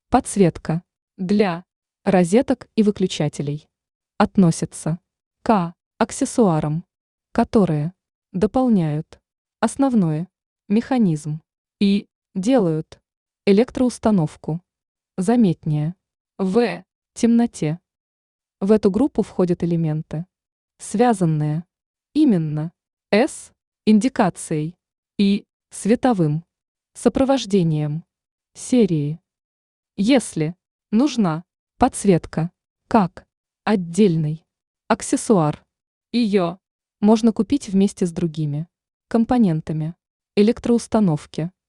Подсветка для розеток и выключателей относится к аксессуарам, которые дополняют основной механизм и делают электроустановку заметнее в темноте. В эту группу входят элементы, связанные именно с индикацией и световым сопровождением серии. Если нужна подсветка как отдельный аксессуар, ее можно купить вместе с другими компонентами электроустановки.